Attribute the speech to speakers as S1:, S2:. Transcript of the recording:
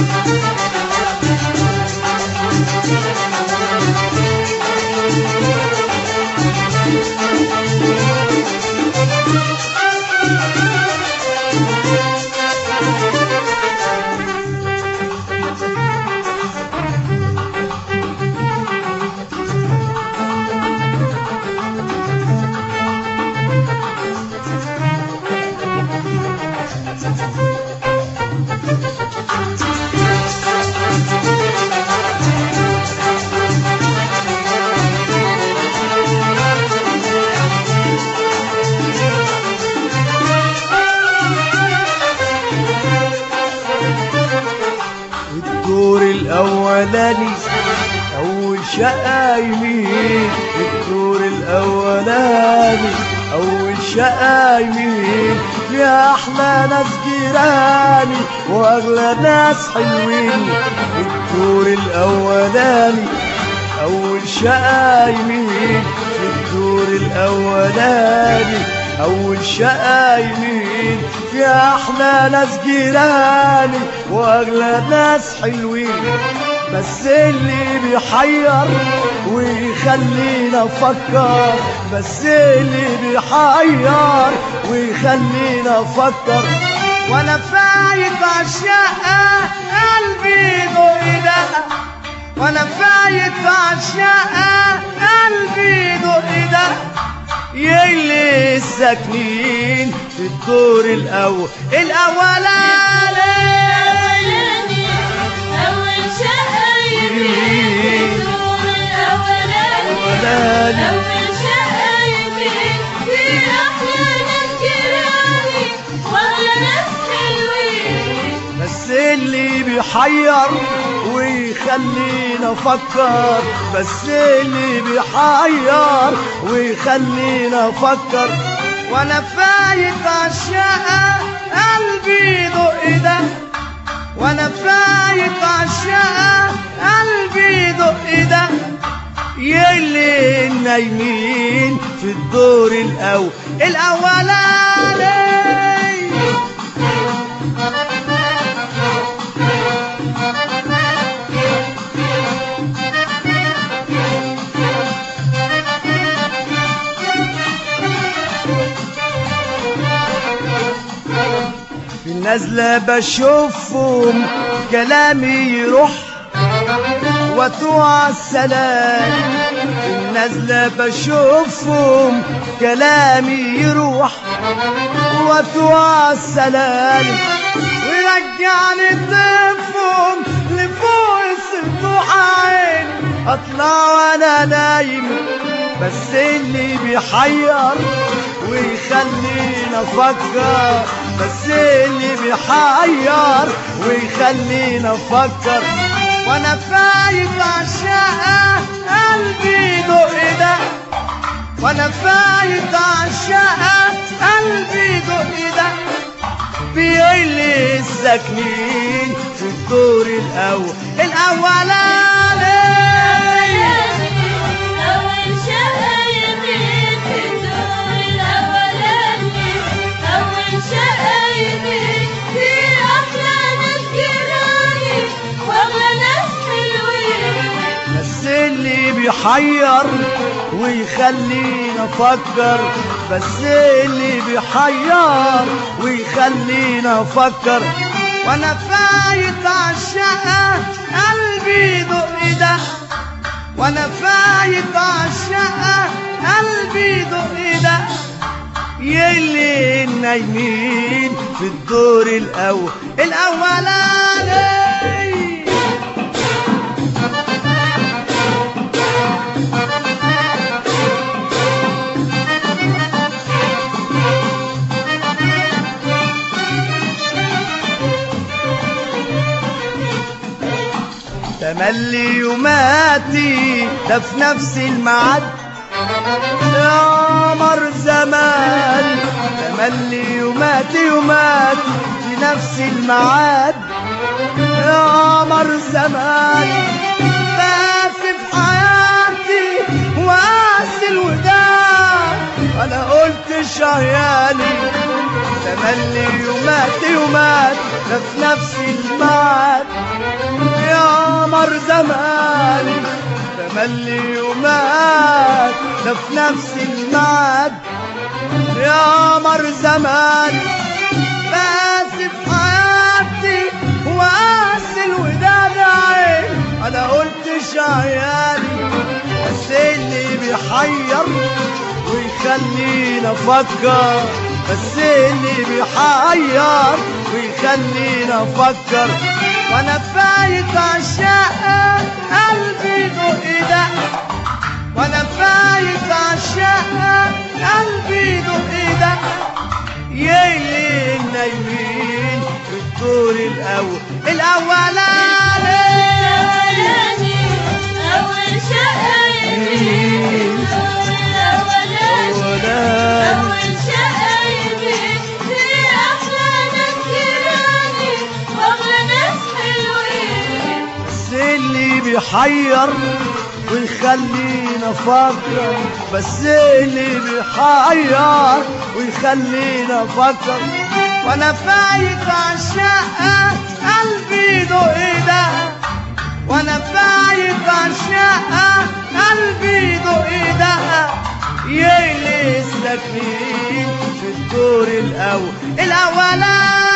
S1: الدور الأولاني أول شقة يمين، الدور الأولاني أول شقة يمين، يا أحلى ناس جيراني وأغلى ناس حلوين. الدور الأولاني أول شقة يمين، الدور الأولاني أول شقة يمين، يا أحلى ناس جيراني وأغلى ناس حلوين. بس اللي بيحير ويخلينا نفكر، بس اللي بيحير ويخلينا نفكر، وأنا فايت عالشقة قلبي دق، وأنا فايت عالشقة قلبي دق، يلي الساكنين في الدور الأولاني
S2: أول شقة يمين، الدور الأولاني أول شقة يمين، في أحلى ناس جيراني وأغلى ناس حلوين.
S1: بس اللي بيحير ويخلينا نفكر، بس اللي بيحير ويخلينا نفكر، وانا فايت عالشقة قلبي دق، وانا فايت عالشقة قلبي دق، يلي النايمين في الدور الأولاني. في النازلة بشوفهم كلامي يروح وتوع السلام، في النازلة بشوفهم كلامي يروح وتوع السلام، ويرجعني طفهم لفوق السطوح عيني، اطلع وانا نايم. بس اللي بيحير ويخلينا نفكر، بس اللي بيحير ويخلينا نفكر، وانا فايت عالشقة قلبي دق، وانا فايت عالشقة قلبي دق، بيلي الساكنين في الدور الأولاني.
S2: أول شقة يمين، في الدور الأولاني أول شقة يمين، في أحلى ناس جيراني وأغلى ناس حلوين.
S1: بس اللي بيحير ويخلينا نفكر، بس اللي بيحير ويخلينا نفكر، وانا فايت عالشقة قلبي دق، وانا فايت عالشقة قلبي دق، يلي النايمين في الدور الأولاني. تملي يوماتي ده في نفس الميعاد، يا مر زمان، تملي يوماتي في نفس الميعاد، يا مر زمان، باسف حياتي وقاسي الوداع، انا قلت شهيالي، تملي يوماتي ده في نفس الميعاد، قمر زماني تملي ومات ده في نفس الميعاد. يا قمر زماني باسف حياتي وقاسي الوداد عين. انا قلتش عيالي بس اللي بيحير ويخلينا افكر، بس اللي بيحير ويخلينا افكر. وانا فايت عشاق قلبي دق دق، وانا فايت عشاق قلبي دق دق. يايلين نايمين في الدور الاولاني
S2: أول شقة يمين أول شقة يمين في أحلى ناس جيراني وأغلى ناس حلوين.
S1: بس اللي بيحير ويخلينا افكر، بس اللي بيحير ويخلينا افكر. وانا فايت عشاق قلبي دق دق، وانا فايت عشاق قلبي دق دق. يلي ساكنين في الدور الاولاني